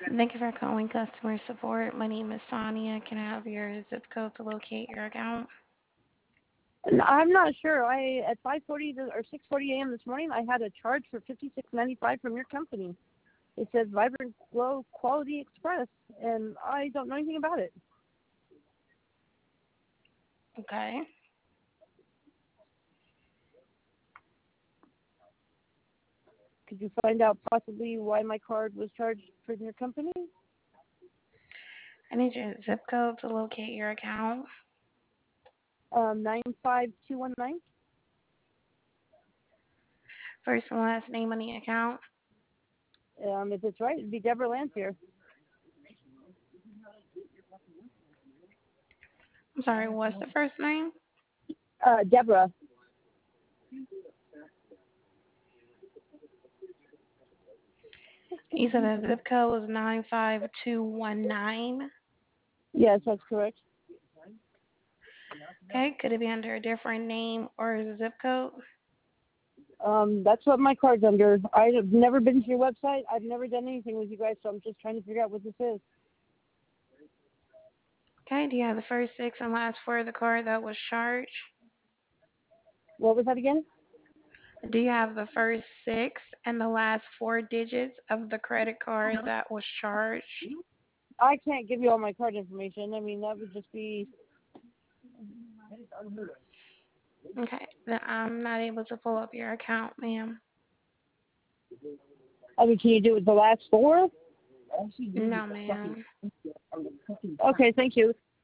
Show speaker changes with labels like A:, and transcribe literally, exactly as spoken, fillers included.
A: Thank you for calling customer support. My name is Sonia. Can I have your zip code to locate your account?
B: And I'm not sure. I at five forty or six forty a m this morning, I had a charge for fifty-six ninety-five from your company. It says Vibrant Glow Quality Express, and I don't know anything about it.
A: Okay.
B: Could you find out possibly why my card was charged from your company?
A: I need your zip code to locate your account.
B: Um, nine five two one nine.
A: First and last name on the account.
B: Um, if it's right, it'd be Deborah Lancier.
A: I'm sorry, what's the first name?
B: Uh, Deborah.
A: You said the zip code was nine five two one nine.
B: Yes, that's correct.
A: Okay, could it be under a different name or a zip code?
B: Um, that's what my card's under. I've never been to your website. I've never done anything with you guys, so I'm just trying to figure out what this is.
A: Okay, do you have the first six and last four of the card that was charged?
B: What was that again?
A: Do you have the first six and the last four digits of the credit card that was charged?
B: I can't give you all my card information. I mean, that would just be.
A: Okay, then I'm not able to pull up your account, ma'am.
B: I mean, can you do it with the last four?
A: No, ma'am.
B: Okay, thank you.